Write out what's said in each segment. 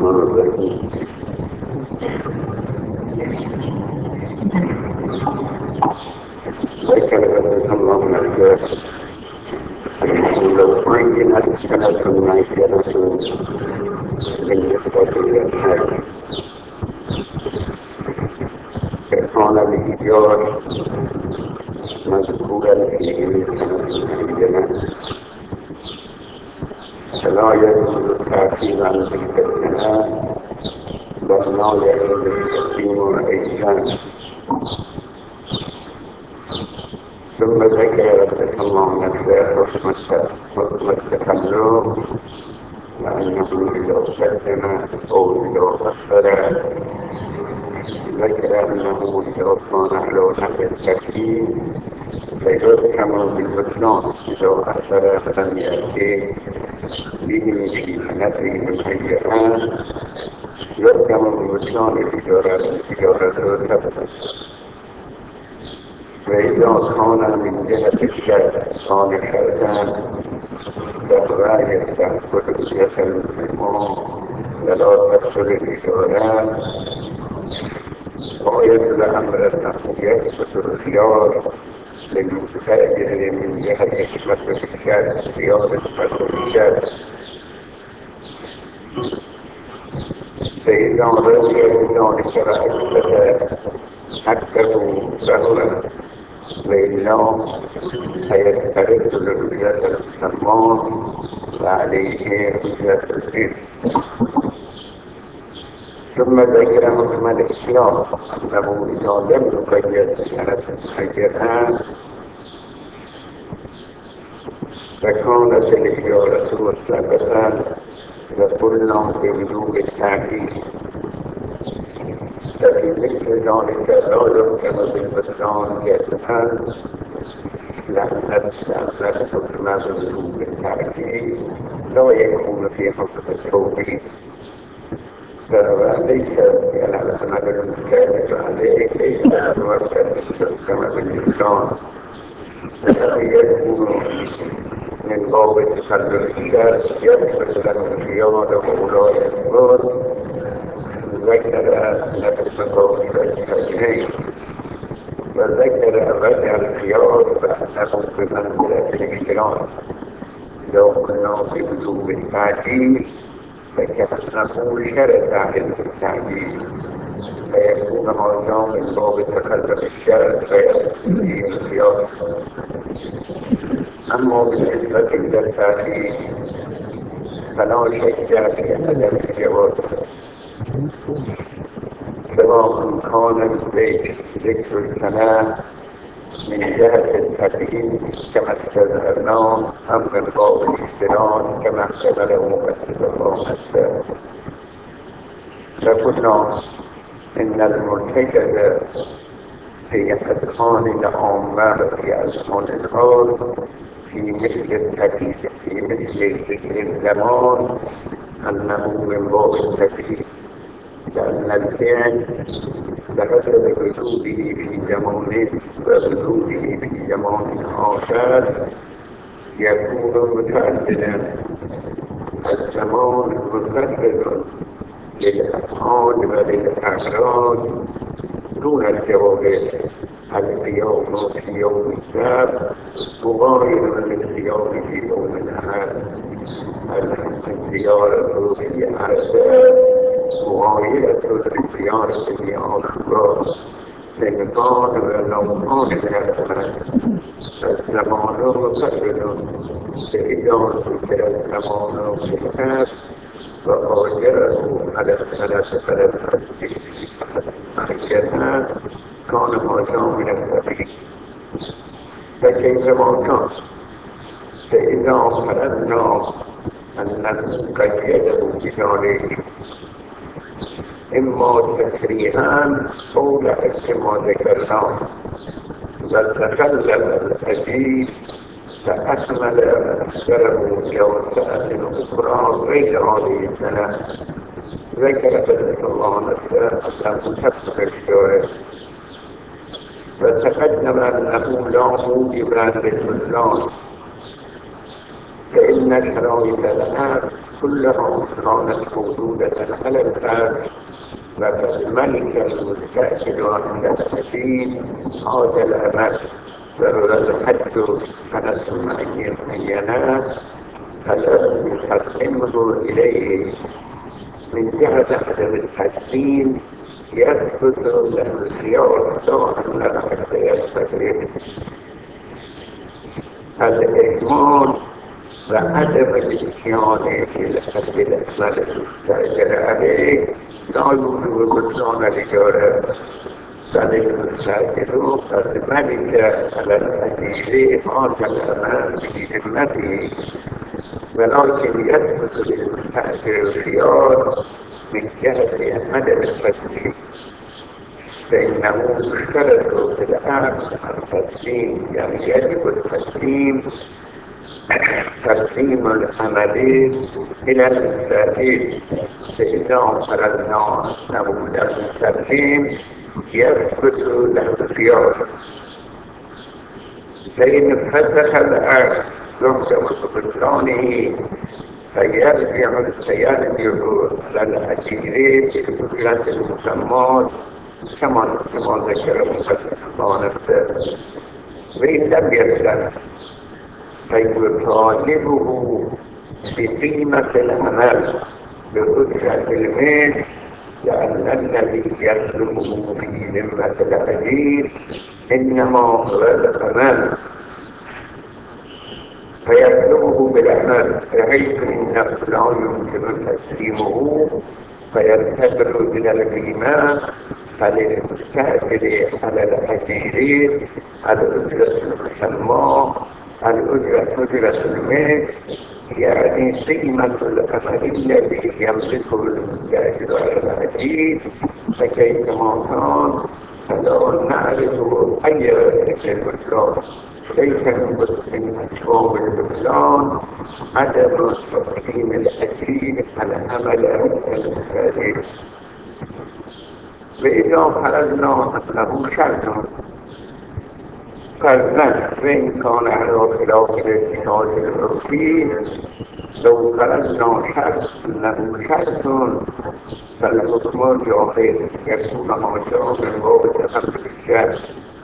الرحمن الرحيم. ذكر الله من الكافر لو عينت سنة معشرة بالنسبة للحاج كان بإيجار مذكورا في سنة معينة فلا يجوز التعقيب عن تلك السنة بل لا يجوز التقديم أيضا. ثم ذكر رحمه الله نفسه حكم التخلف وأنه إذا قدم أو إذا أخر ذكر أنه إذا كان على نحو الترتيب فيحكم بالبطلان إذا أخر فلم يأتي به في سنته معينة يحكم بالبطلان إجارة تبطل. وإذا كان من جهة الشرع صالحة فلا يستحق يسلم ولا تحصل الإشارات غاية الأمر أنه يثبت الخيار للمتفاجئ من جهة حكمة الشرع خيار حكمة الشرع. فإذا رضي بذلك فأثبت حقه سهلا وإلا فيسترد لرؤية المسلمان وعليه رؤية الرزق. ثم ذكر حكم الاختيار أنه إذا لم يقيد سنة معينة فكانت الإجارة مثبتة وقلنا بوجوب التعقيد. ففي مثل ذلك لا يحكم بالبطلان جزما لأن الحكم بوجوب التعقيد لا يكون في حكم التوحيد فليس العمل المختلف عليه ليس الحكم بالبطلان الذي يكون من باب التخلف الشرعي يثبت له الخيار ولا يثبت. ذكر نفس قول الشيخين وذكر رجع الخيار بأنه بمنزلة الاختلاف لو كنا بوجوب التعجيل فكأنه شرط عليه التعجيل فيكون هذا من باب تخلف الشرع فيأتي الخيار. أما بالنسبة إلى التعجيل فلا شك في عدم الجواز سواء كان ذكر السنة من جهة التقييم كما استذهبناه أم من باب الاحترام كما احتمله مؤسس الله السابق. فقلنا إن المرتكب في أذهان العامة في أذهان الخاص في مثل التقييم في مثل ذكر الزمان أنه من باب التقييم لأن الفعل بحسب وجوده في زمان ووجوده في زمان آخر يكون متعددا. الزمان متعدد للأفعال وللأفراد دون الجواب. القيام في يوم السبت مغاير للقيام في يوم الأحد. الزيارة في عرفات مغايرة للزيارة في عرفات. سنتان ونوعان من الأحد. الزمان مقدر فإذا ذكر الزمان في الكتاب وغايره على الثلاثة معينة كان هذا من التقييد. فكيفما كان فإذا فرضنا أنه قيده بذلك إما تكريها أو لعكس ما ذكرناه وتخلف الأجيب فأكمل أكثره جوزاء أخرى غير هذه السنة. ذكر بذلك الله نفسه أنه تفسر الشوائب وتقدم أنه لا موجب للبطلان فإن الشرائط لها كلها كانت موجودة على الأرض، والملك المستأجر عند الحكيم هذا الأمر فالحج سنة معينة فالذي يقدمه إليه من جهة عدم التحسين يثبت له الخيار طبعا حتى يستقر الإهمال وعدم الاتيان في الحد الأكمل المستأجر عليه لا يوجد بطلان الإجارة بل المستأجر قد ملك على الأجير هذا الأمان بذمته ولكن يثبت للمستأجر الخيار من جهة عدم التسليم فإنه يشترط في الآن التسليم يعني يجب التسليم تسليم العمل إلى المستأجر فإذا فرضنا أنه التسليم يثبت له الخيار فإن فسخ العقد يحكم ببطلانه فيرجع السيارة على الأجير بأجرة المسمى كما ذكر المصنف وإن لم يسلم فيطالبه بقيمة العمل بأجرة المال لأن الذي يطلبه في ذمة الأجير إنما هو العمل فيطلبه بالعمل بحيث إنه لا يمكن تسليمه فينتقل إلى القيمة فللمستأجر على الأجير الأجرة المسمى أجرة المال يعني قيمة العمل الذي يملكه المستأجر على الأجير فكيفما كان فلا نعرف أي البطلان ليس من أسباب البطلان عدم تقديم الأجير على عمل المستأجر وإذا فرضنا أنه شرط فرضا وإن كان على خلاف الاتحاد العرفي لو فرضنا شرط أنه شرط فالحكم جاهز يكون هذا من باب تخفف الشرط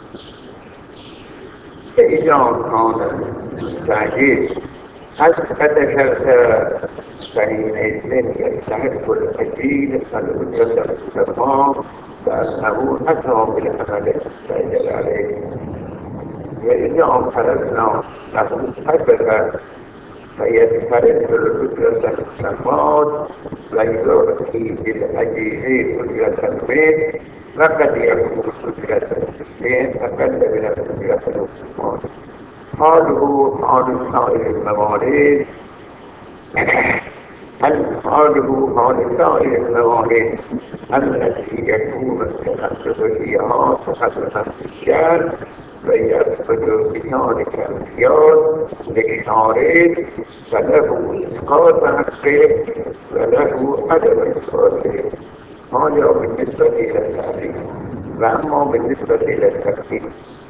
فإذا كان المستأجر أثبت شرطا فحينئذ يستحق الأجير الأجرة المسمى فأنه أتى بالعمل المستأجر عليه وإذا فرضنا له أثبت فيستحق الأجرة المسمى ويعطي بالأجير أجرة المال وقد يكون أجرة المسلم أقل من الأجرة المسمى حاله حال سائر الموارد حال سائر الموارد التي يكون التخصص فيها تخصصا في الشارع ويثبت بذلك الخيار للشارد فله إسقاط حقه وله عدم إسقاطه هذا بالنسبة إلى التعريف وأما بالنسبة إلى التقسيم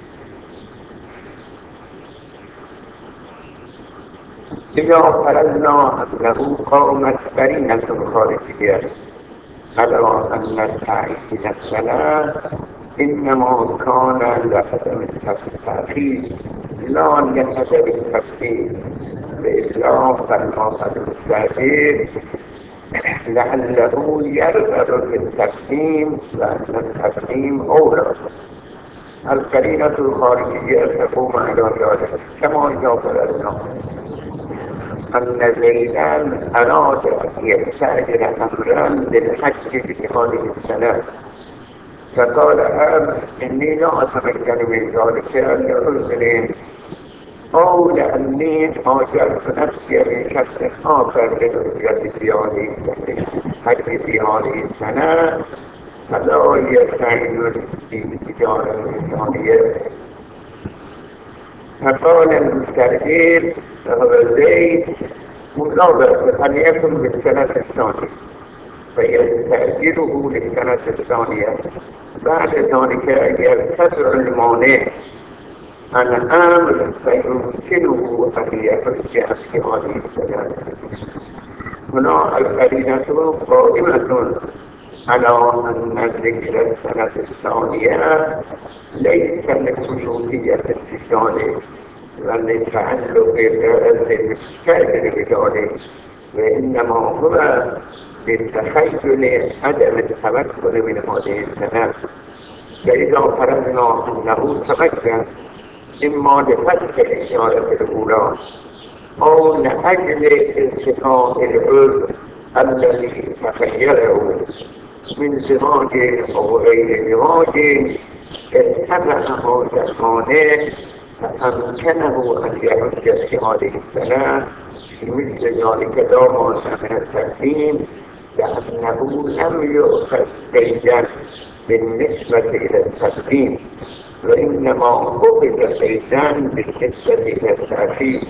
إذا فرضنا أنه قامت قرينة خارجية على أن التعيين الصلاة إنما كان لعدم التأخير لا لعدم التفسير بإطلاق الموقع المستأجر لعله يرغب في التقسيم لأن التقسيم أولى القرينة الخارجية تقوم على ذلك كما إذا فرضنا أن زيدان أراد أن يستأجر أمرا للحج في هذه السنة فقال أب إني لا أتمكن من ذلك لعذر أو لأني هاجرت نفسي لشخص آخر للأجرة في هذه الحج في هذه السنة فلا يستعين بالتجارة الثانية فقال المستأجر فهو زيد مطابق أن يكن بالسنة الثانية فيستأجره للسنة الثانية بعد ذلك يرتفع المانع عن أمر فيمكنه أن يحج في هذه السنة هنا القرينة قائمة على أن الذكر السنة الثانية ليس لخصوصية اتصاله ولتعلق المستأجر بذلك، وإنما هو لتخيل عدم التمكن من هذه السنة. فإذا فرضنا أنه تمكن إما لفتح الإشارة الأولى أو لأجل التقاء العرف الذي تخيله من زواج أو غير زواج، اتبع هذا المانع فأمكنه أن يعد في هذه السنة في مثل ذلك لا مانع من التقديم، لأنه لم يؤخذ قيدا بالنسبة إلى التقديم، وإنما أخذ قيدا بالنسبة إلى التأخير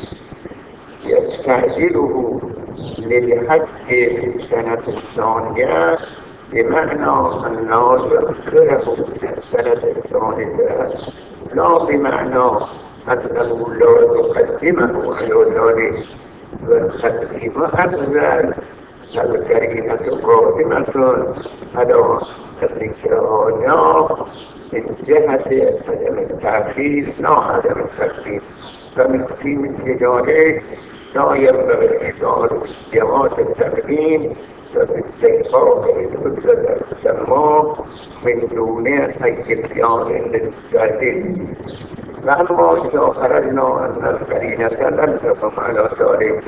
يستعجله للحج في السنة الثانية، بمعنى أنه يؤخره من السنة الثانية، لا بمعنى أنه لا يقدمه على ذلك، والتقديم أفضل. القرينة قائمة على الذكر من جهة عدم التأخير لا عدم التقديم، ففي مثل ذلك لا ينبغي الإشكال جواز التقديم وباستحقاق الحجة المسمى من دون أي إتيان للمستأجر. وأما إذا فرضنا أن القرينة لم تقم على ذلك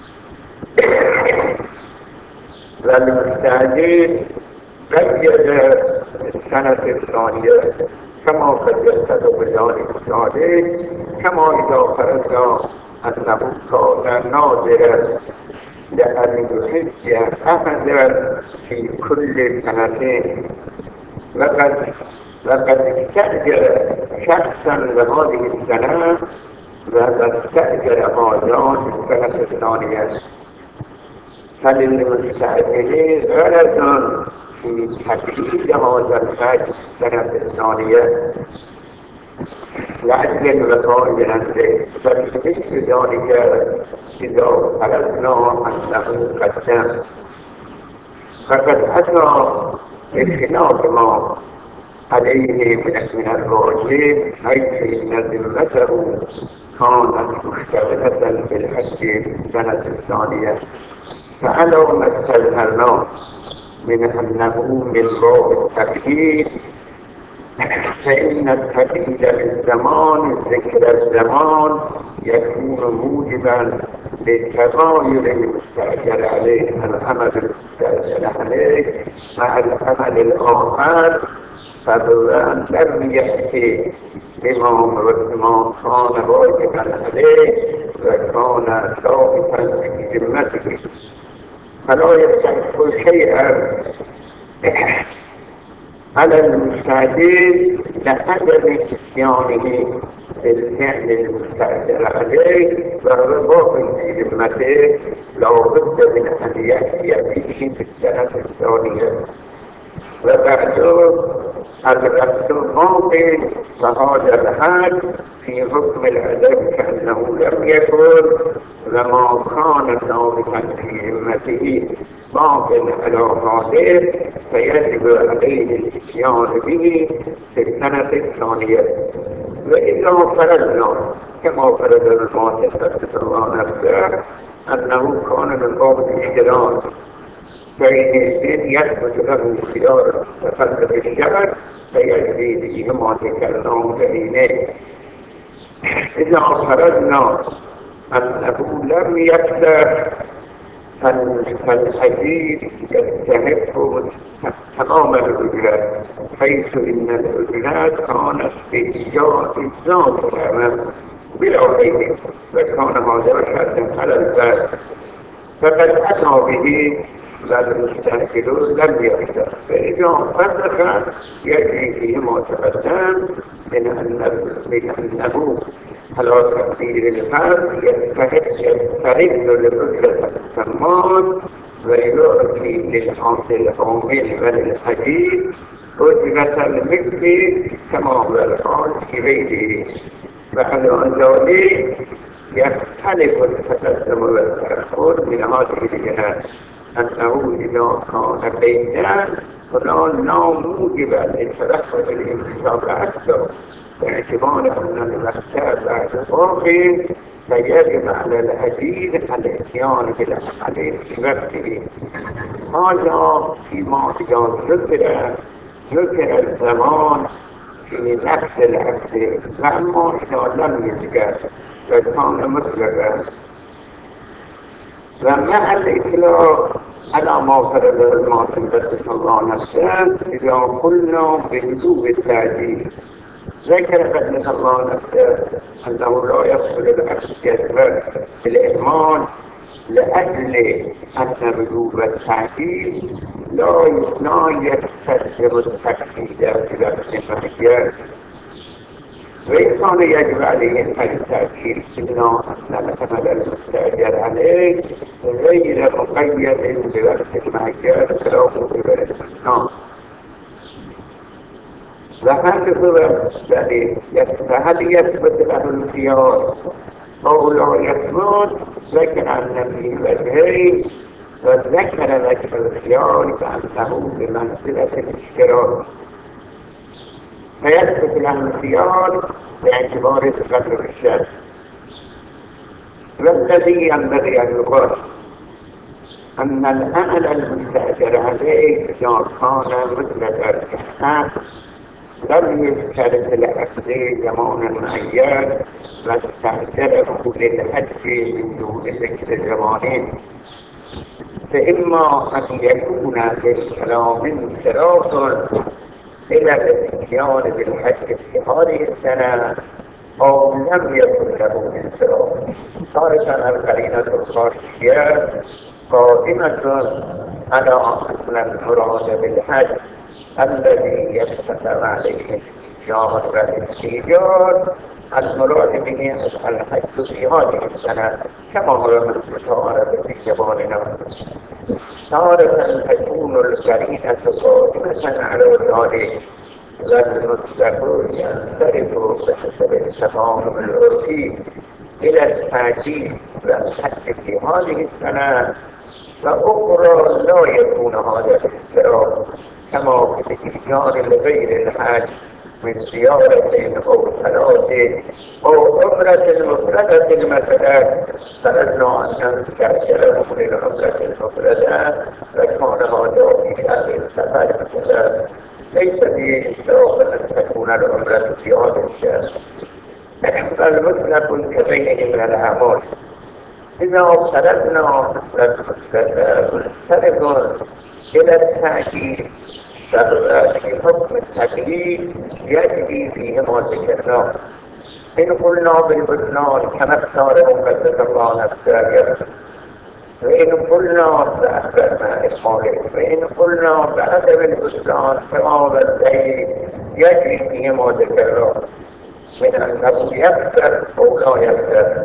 والمستأجر قيد السنة الثانية كما قد يقتضي بذلك الصادق، كما إذا فرضنا أنه كان ناظرا لأن يحج أحدا في كل سنتين، وقد استأجر شخصا لهذه السنة وقد استأجر هذا السنة الثانية، فللمستأجرين غرض في تحديد هذا الحج السنة الثانية لأجل الوفاء بنفسه، فبمثل ذلك إذا فرضنا أنه قدم فقد أتى بخلاف ما عليه من الواجب، حيث إن ذمته كانت مشتغلة بالحج السنة الثانية، فعلى ما استظهرنا من أنه من باب التأكيد، فإن التأكيد للزمان ذكر الزمان يكون موجبا لتغاير المستأجر عليه العمل المستأجر عليه مع العمل الآخر، فبوان لم يأتي بما كان واجبا عليه وكان ثابتا في ذمته، فلا يستحق شيئا على المستأجر لعدم اتيانه بالفعل المستأجر عليه والرباط في ذمته، لا بد من أن يأتي به في السنة الثانية. وبعده الربط الماضي فهذا الحال في حكم العدم كأنه لم يكن، وما كان ثابتا في ذمته باطل على هذا، فيجب عليه الاتيان به في السنة الثانية. وإذا فرضنا كما فرض المؤسسة رحمه الله نفسه أنه كان من باب الاشتراك، فإن يثبت له خيار تفلت الشهر فيجري به ما تكلم بينه. إذا فرضنا أنه لم يكثر فالحديث يستحق تمام الأجرات، حيث إن الأجرات كانت بإجراء الذات بلا غيره، وكان هذا شرطا على الذات، فقد أتى به والمستأجرون لم يكثر، فإذا فرق يجري فيه ما تقدم من أنه على تقدير الفرد يستحق لأجرة الثمان ويؤتي للحاصل العامل وللحديث أجرة المثل كما هو الحال في غيره. وعلى ذلك يختلف التقدم والتأخر من هذه الجهات أنه إذا كان بينا فلان لا موجب للتدخل الانتصاب أكثر باعتبار أن المكتب بعد الفرق فيجب على الأجير الاتيان بالأفعال في وقته. هذا فيما إذا ذكر الزمان في نفس العكس، وأما إذا لم يذكر فكان مطلقا. ومع الإطلاق على ما فرض المعصم بس الله نفسه إذا قلنا بوجوب التعجيل ذكر قدس الله نفسه أنه لا يصل العكس يدبر بالإيمان لأجل أن وجوب التعجيل لا يستلزم التكفير في وقت معين، وإن كان يجب عليه التأكيد إلا أن الحمل المستأجر عليه غير مقيد بوقت معين فلا موجب للاستثناء. فهل يثبت له الخيار أو لا يثبت؟ ذكر أن في وجهين، وذكر وجه الخيار كأنه بمنزلة الاشتراك، فيثبت له الخيار باعتبار تقدم الشرط. والذي ينبغي أن يقال أن الأمل المستأجر عليه إذا كان مطلق الإحسان لم يشترط العقد زمانا معين واستأجره للحج من دون ذكر زمانين، فإما أن يكون للكلام انصراف إلى الاتيان بالحج في هذه السنة أو لم يكن له انصراف. صارت القرينة الخارجية قائمة على أن المراد بالحج الذي يقتصر عليه الشهر والاستئجار المراد به الحج في هذه السنة كما هو متعارف في زماننا. تارة تكون القرينة قائمة على ذلك والمطلق ينصرف بحسب التفاهم العرفي إلى التعجيل والحج في هذه السنة، وأخرى لا يكون هذا الاضطراب كما في الإتيان لغير الحج من زيارة أو ثلاثة أو عمرة مفردة مثلا. فرضنا أن نستأجره للعمرة المفردة فكان هذا في هذه السفر مثلا، ليس بإشتراط أن تكون العمرة في هذا الشهر، بل مطلق كبير من الأعمال. إذا افترضنا منصرف إلى التأكيد في حكم التكليف يجري فيهما ذكرنا. إن قلنا بالبطلان كما اختاره قدس الله نفسه، وإن قلنا بأخبرنا إسماعيل، وإن قلنا بعدم البطلان كما بالدين يجري فيهما ذكرنا من أنه يكثر أو لا يكثر.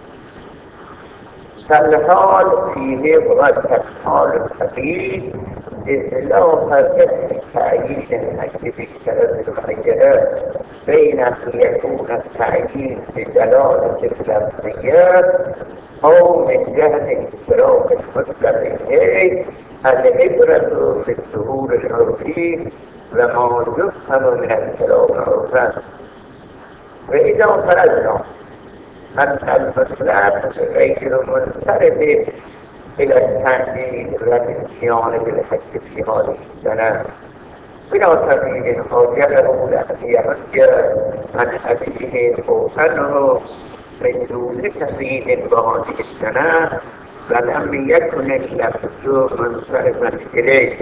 فالحال فيه مرتب حال التقييد إذ لا فرق تعيين الحج في الشرط المعينة بين أن يكون التعيين بدلالة اللفظيات أو من جهة اشتراك المطلق إليه. العبرة بالظهور العرفي وما يفهم من الكلام عرفا. وإذا فرضنا أن المطلق غير منصرف إلى التعجيل والاتيان بالحج في هذه السنة بلا تغيير أوجبه لأن يحج عن أبيه أو عنه من دون تغيير بهذه السنة ولم يكن اللفظ منصرفا إليه،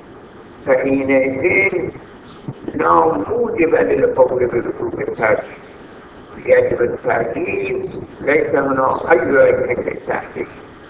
فحينئذ لا موجب للقول بوجوب الحج، يجب التعجيل، ليس هناك أي وجه للتعجيل.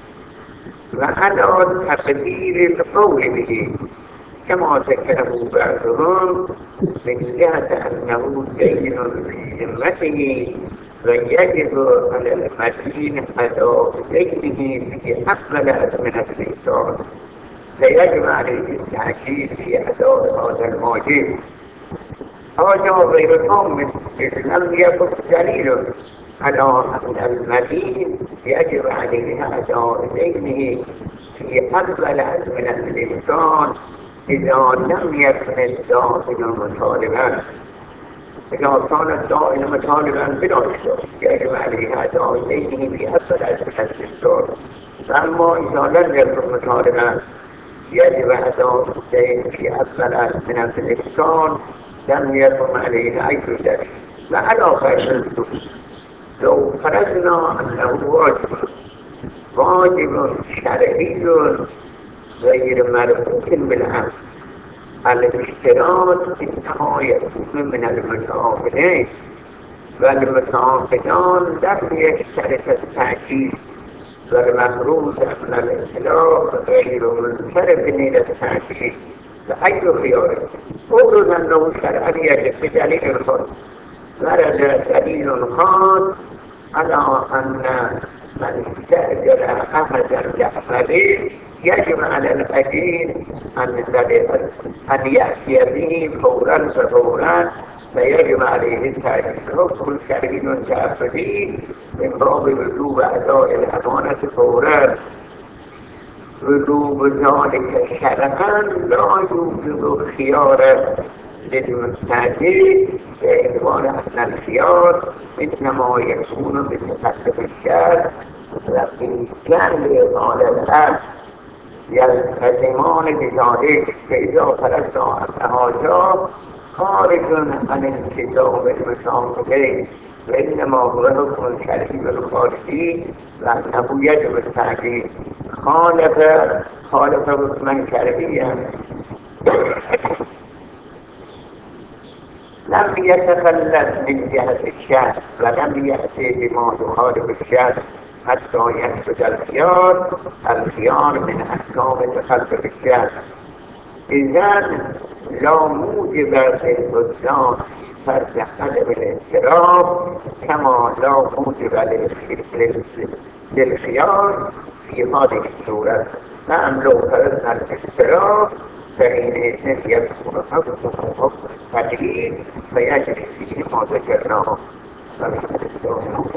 وعلى تقدير القول به كما ذكره بعضهم من جهة أنه دين في ذمته ويجب على المدين أداء دينه في أفضل أزمنة الإنسان، فيجب عليه التعجيل في أداء هذا الواجب. هذا غير تام إذ لم يكن دليل على أن المدين يجب عليه أداء دينه في أقبل من الإنسان إذا لم يكن الدائن مطالبا. إذا كان الدائن مطالبا بلا شك يجب عليه أداء دينه في أقبل من الإنسان، أما إذا لم يكن مطالبا يجب أداء الدين في أقبل من الإنسان لم يكن عليه أي دين. وعلى غير لو فرضنا أنه واجب شرعي غير مربوط بالعقل، الاشتراط إنما يكون من المتعاقدين، والمتعاقدان لم يشترط التأكيد، والمفروض أن الإطلاق غير منصرف إلى التأكيد. فأي خيار أفرض أنه شرعا يجب بدليل خاص، ورد دليل خاص على أن من استأجر أحدا يعمله يجب على الأجير أن يأتي به فورا ففورا، فيجب عليه التأجير. حكم شرعي تعبدي من باب وجوب أداء الأمانة فورا. وجوب ذلك شرعا لا يوجد خيار للمستأجر، باعتبار أن الخيار إنما يكون بتقدم الشرع، وفي كان قال الأب يلتزمان بذلك فإذا فرض أن هذا خارج عن التزام المتعاقدين، وإنما هو حكم شرعي بالخارجي وأنه يجب التأكيد. خالف حكما شرعيا لم يتخلف من جهة الشرع ولم يأتي بما يخالف الشرع حتى يثبت الخيار من أحكام تخلف الشرع. إذن لا موجب للبطلان فرض عدم الانصراف، كما لا موجب للخيار في هذه الصورة. نعم لو فرضنا الانصراف فحينئذ يكون حكمه حكم تجريد فيجري فيه ما ذكرناه.